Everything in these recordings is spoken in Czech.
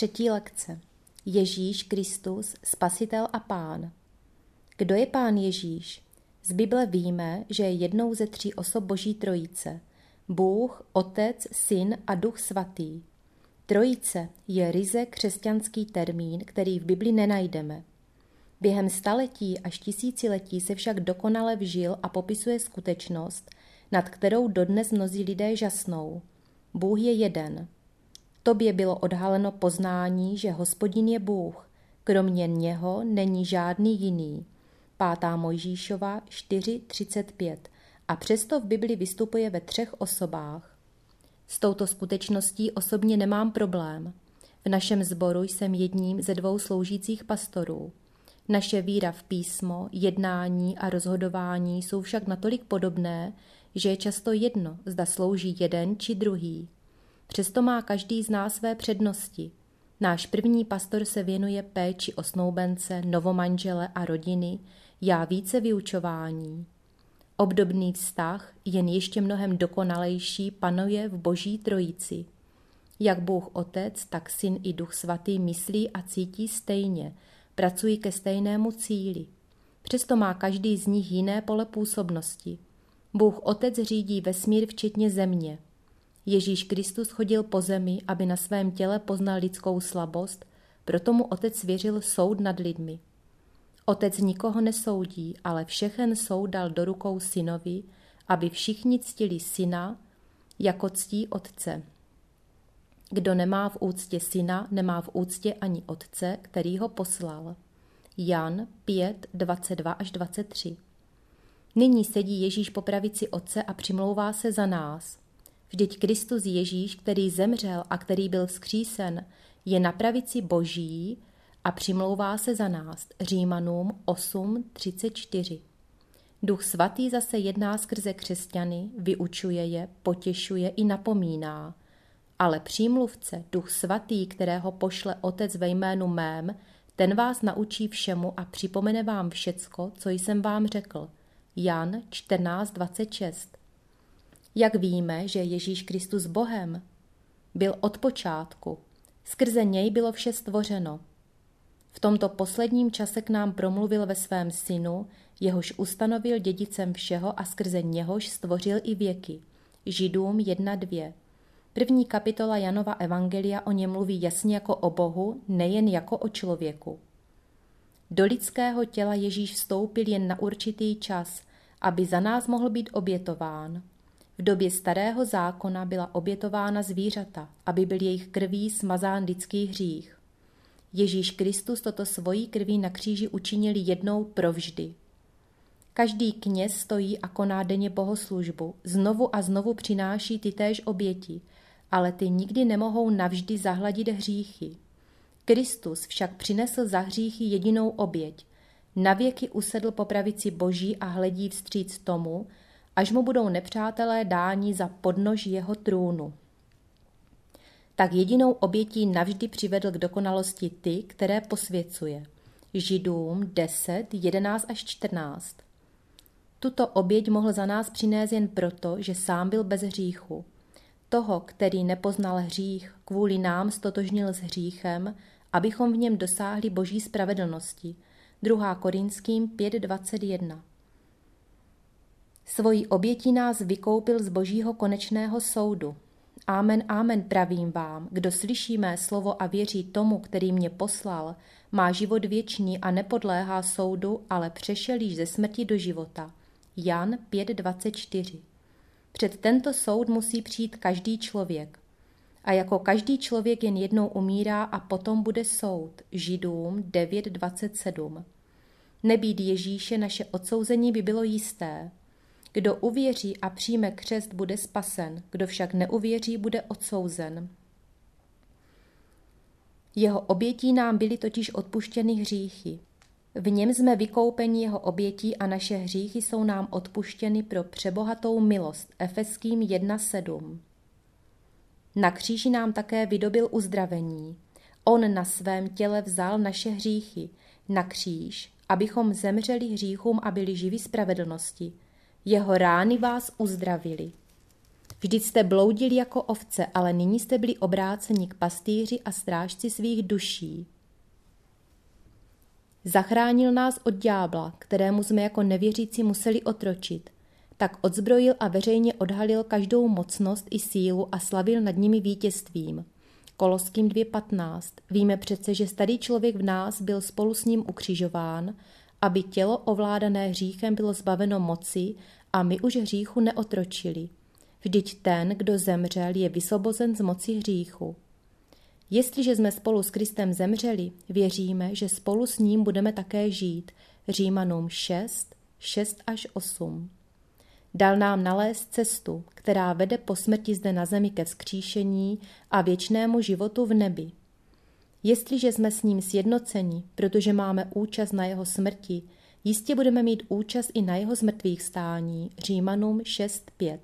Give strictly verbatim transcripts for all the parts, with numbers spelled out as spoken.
Třetí lekce. Ježíš Kristus, Spasitel a Pán. Kdo je Pán Ježíš? Z Bible víme, že je jednou ze tří osob Boží trojice. Bůh, Otec, Syn a Duch Svatý. Trojice je ryze křesťanský termín, který v Bibli nenajdeme. Během staletí až tisíciletí se však dokonale vžil a popisuje skutečnost, nad kterou dodnes mnozí lidé žasnou. Bůh je jeden. Tobě bylo odhaleno poznání, že Hospodin je Bůh, kromě něho není žádný jiný. pátá Mojžíšova čtyři třicet pět. A přesto v Bibli vystupuje ve třech osobách. S touto skutečností osobně nemám problém. V našem sboru jsem jedním ze dvou sloužících pastorů. Naše víra v písmo, jednání a rozhodování jsou však natolik podobné, že je často jedno, zda slouží jeden či druhý. Přesto má každý z nás své přednosti. Náš první pastor se věnuje péči o snoubence, novomanžele a rodiny, já více vyučování. Obdobný vztah, jen ještě mnohem dokonalejší, panuje v Boží trojici. Jak Bůh Otec, tak Syn i Duch Svatý myslí a cítí stejně, pracují ke stejnému cíli. Přesto má každý z nich jiné pole působnosti. Bůh Otec řídí vesmír včetně země. Ježíš Kristus chodil po zemi, aby na svém těle poznal lidskou slabost, proto mu Otec svěřil soud nad lidmi. Otec nikoho nesoudí, ale všechen soud dal do rukou synovi, aby všichni ctili syna, jako ctí otce. Kdo nemá v úctě syna, nemá v úctě ani otce, který ho poslal. Jan pět dvacet dva až dvacet tři. Nyní sedí Ježíš po pravici Otce a přimlouvá se za nás. Vždyť Kristus Ježíš, který zemřel a který byl vzkřísen, je na pravici Boží a přimlouvá se za nás. Římanům osm třicet čtyři. Duch Svatý zase jedná skrze křesťany, vyučuje je, potěšuje i napomíná. Ale přímluvce, Duch Svatý, kterého pošle Otec ve jménu mém, ten vás naučí všemu a připomene vám všecko, co jsem vám řekl. Jan čtrnáct dvacet šest. Jak víme, že Ježíš Kristus Bohem? Byl od počátku. Skrze něj bylo vše stvořeno. V tomto posledním čase k nám promluvil ve svém synu, jehož ustanovil dědicem všeho a skrze něhož stvořil i věky. Židům jedna dva. První kapitola Janova evangelia o něm mluví jasně jako o Bohu, nejen jako o člověku. Do lidského těla Ježíš vstoupil jen na určitý čas, aby za nás mohl být obětován. V době starého zákona byla obětována zvířata, aby byl jejich krví smazán lidský hřích. Ježíš Kristus toto svojí krví na kříži učinil jednou provždy. Každý kněz stojí a koná denně bohoslužbu, znovu a znovu přináší tytéž oběti, ale ty nikdy nemohou navždy zahladit hříchy. Kristus však přinesl za hříchy jedinou oběť. Navěky usedl po pravici Boží a hledí vstříc tomu, až mu budou nepřátelé dáni za podnož jeho trůnu. Tak jedinou obětí navždy přivedl k dokonalosti ty, které posvěcuje. Židům deset jedenáct až čtrnáct. Tuto oběť mohl za nás přinést jen proto, že sám byl bez hříchu. Toho, který nepoznal hřích, kvůli nám stotožnil s hříchem, abychom v něm dosáhli Boží spravedlnosti. druhá Korinským pět dvacet jedna. Svojí obětí nás vykoupil z Božího konečného soudu. Amen, amen, pravím vám, kdo slyší mé slovo a věří tomu, který mě poslal, má život věčný a nepodléhá soudu, ale přešel již ze smrti do života. Jan pět dvacet čtyři. Před tento soud musí přijít každý člověk. A jako každý člověk jen jednou umírá a potom bude soud. Židům devět dvacet sedm. Nebýt Ježíše, naše odsouzení by bylo jisté. Kdo uvěří a přijme křest, bude spasen, kdo však neuvěří, bude odsouzen. Jeho obětí nám byly totiž odpuštěny hříchy. V něm jsme vykoupeni jeho obětí a naše hříchy jsou nám odpuštěny pro přebohatou milost. Efeským jedna sedm. Na kříži nám také vydobil uzdravení. On na svém těle vzal naše hříchy na kříž, abychom zemřeli hříchům a byli živi spravedlnosti. Jeho rány vás uzdravili. Vždyť jste bloudili jako ovce, ale nyní jste byli obráceni k pastýři a strážci svých duší. Zachránil nás od ďábla, kterému jsme jako nevěřící museli otročit. Tak odzbrojil a veřejně odhalil každou mocnost i sílu a slavil nad nimi vítězstvím. Koloským dvě patnáct. Víme přece, že starý člověk v nás byl spolu s ním ukřižován, aby tělo ovládané hříchem bylo zbaveno moci a my už hříchu neotročili. Vždyť ten, kdo zemřel, je vysvobozen z moci hříchu. Jestliže jsme spolu s Kristem zemřeli, věříme, že spolu s ním budeme také žít. Římanům šest, šest až osm. Dal nám nalézt cestu, která vede po smrti zde na zemi ke vzkříšení a věčnému životu v nebi. Jestliže jsme s ním sjednoceni, protože máme účast na jeho smrti, jistě budeme mít účast i na jeho zmrtvých stání. Římanům šest pět.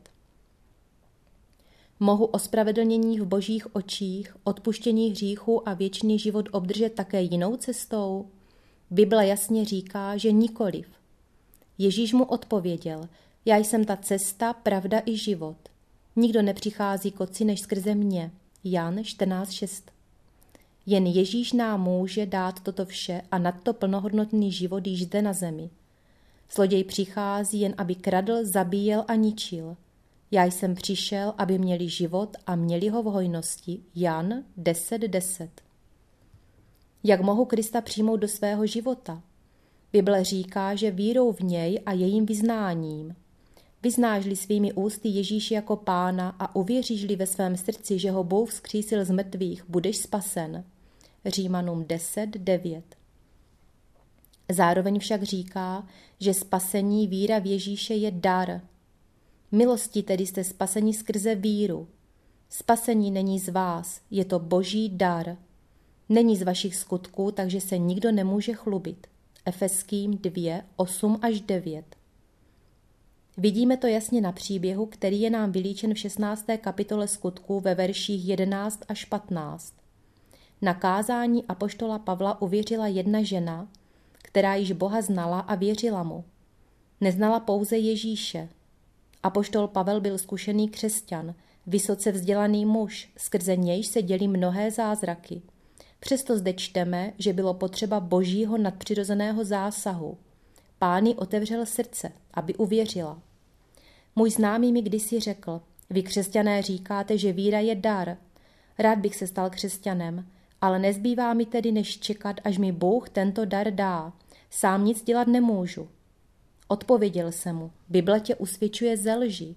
Mohu ospravedlnění v božích očích, odpuštění hříchů a věčný život obdržet také jinou cestou? Bible jasně říká, že nikoliv. Ježíš mu odpověděl: Já jsem ta cesta, pravda i život. Nikdo nepřichází k Otci než skrze mě. Jan čtrnáct šest. Jen Ježíš nám může dát toto vše a nadto plnohodnotný život již zde na zemi. Zloděj přichází jen, aby kradl, zabíjel a ničil. Já jsem přišel, aby měli život a měli ho v hojnosti. Jan deset deset. Jak mohu Krista přijmout do svého života? Bible říká, že vírou v něj a jejím vyznáním. Vyznáš-li svými ústy Ježíši jako Pána a uvěříš-li ve svém srdci, že ho Bůh vzkřísil z mrtvých, budeš spasen. Římanům deset devět. Zároveň však říká, že spasení víra v Ježíše je dar. Milostí tedy jste spaseni skrze víru. Spasení není z vás, je to boží dar. Není z vašich skutků, takže se nikdo nemůže chlubit. Efeským dvě osm až devět. Vidíme to jasně na příběhu, který je nám vylíčen v šestnácté kapitole Skutků ve verších jedenáct až patnáct. Na kázání apoštola Pavla uvěřila jedna žena, která již Boha znala a věřila mu. Neznala pouze Ježíše. Apoštol Pavel byl zkušený křesťan, vysoce vzdělaný muž, skrze nějž se dělí mnohé zázraky. Přesto zde čteme, že bylo potřeba božího nadpřirozeného zásahu. Pán jí otevřel srdce, aby uvěřila. Můj známý mi kdysi řekl: Vy křesťané říkáte, že víra je dar. Rád bych se stal křesťanem, ale nezbývá mi tedy než čekat, až mi Bůh tento dar dá. Sám nic dělat nemůžu. Odpověděl jsem mu: Bible tě usvědčuje ze lži.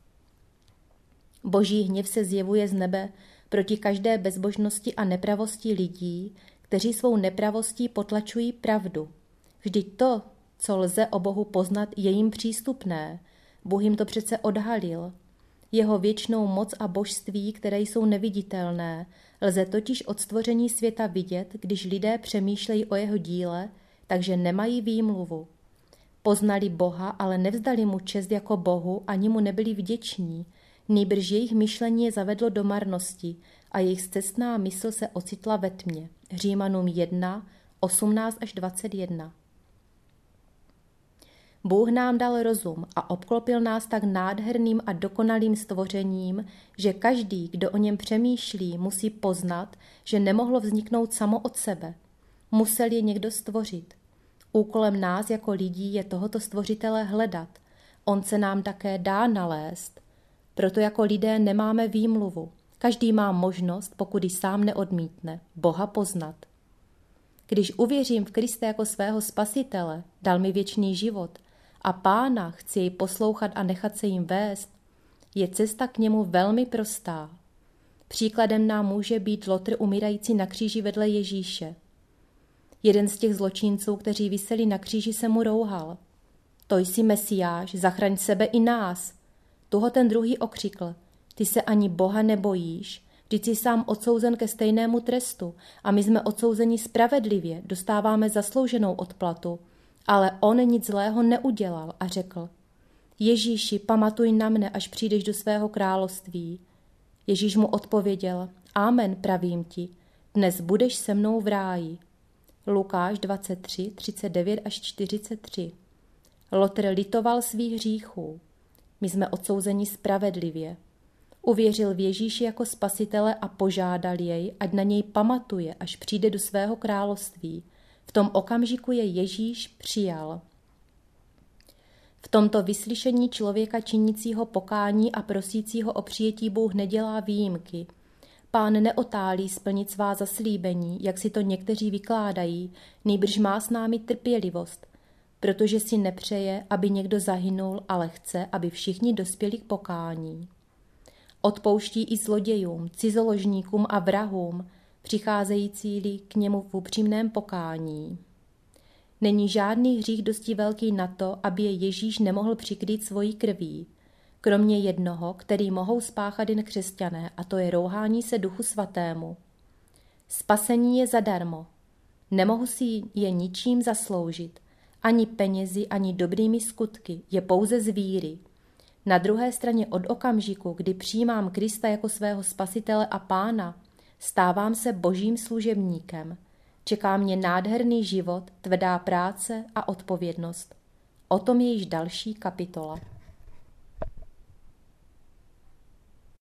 Boží hněv se zjevuje z nebe proti každé bezbožnosti a nepravosti lidí, kteří svou nepravostí potlačují pravdu. Vždyť to, co lze o Bohu poznat, je jim přístupné. Bůh jim to přece odhalil. Jeho věčnou moc a božství, které jsou neviditelné, lze totiž od stvoření světa vidět, když lidé přemýšlejí o jeho díle, takže nemají výmluvu. Poznali Boha, ale nevzdali mu čest jako Bohu, ani mu nebyli vděční, nýbrž jejich myšlení je zavedlo do marnosti a jejich scestná mysl se ocitla ve tmě. Římanům jedna, osmnáct až dvacet jedna. Bůh nám dal rozum a obklopil nás tak nádherným a dokonalým stvořením, že každý, kdo o něm přemýšlí, musí poznat, že nemohlo vzniknout samo od sebe. Musel je někdo stvořit. Úkolem nás jako lidí je tohoto stvořitele hledat. On se nám také dá nalézt. Proto jako lidé nemáme výmluvu. Každý má možnost, pokud ji sám neodmítne, Boha poznat. Když uvěřím v Krista jako svého spasitele, dal mi věčný život a Pána chci jej poslouchat a nechat se jim vést, je cesta k němu velmi prostá. Příkladem nám může být Lotr umírající na kříži vedle Ježíše. Jeden z těch zločinců, kteří viseli na kříži, se mu rouhal: To jsi Mesiáš, zachraň sebe i nás. Tuho ten druhý okřikl: Ty se ani Boha nebojíš, vždyť jsi sám odsouzen ke stejnému trestu a my jsme odsouzeni spravedlivě, dostáváme zaslouženou odplatu. Ale on nic zlého neudělal a řekl: Ježíši, pamatuj na mne, až přijdeš do svého království. Ježíš mu odpověděl: Amen, pravím ti, dnes budeš se mnou v ráji. Lukáš dvacet tři, třicet devět až čtyřicet tři. Lotr litoval svých hříchů. My jsme odsouzeni spravedlivě. Uvěřil v Ježíši jako spasitele a požádal jej, ať na něj pamatuje, až přijde do svého království. V tom okamžiku je Ježíš přijal. V tomto vyslyšení člověka činícího pokání a prosícího o přijetí Bůh nedělá výjimky. Pán neotálí splnit svá zaslíbení, jak si to někteří vykládají, nýbrž má s námi trpělivost, protože si nepřeje, aby někdo zahynul, ale chce, aby všichni dospěli k pokání. Odpouští i zlodějům, cizoložníkům a vrahům, přicházející k němu v upřímném pokání. Není žádný hřích dosti velký na to, aby je Ježíš nemohl přikrýt svojí krví, kromě jednoho, který mohou spáchat jen křesťané, a to je rouhání se Duchu Svatému. Spasení je zadarmo. Nemohu si je ničím zasloužit, ani penězi, ani dobrými skutky, je pouze z víry. Na druhé straně od okamžiku, kdy přijímám Krista jako svého spasitele a pána, stávám se božím služebníkem. Čeká mě nádherný život, tvrdá práce a odpovědnost. O tom je již další kapitola.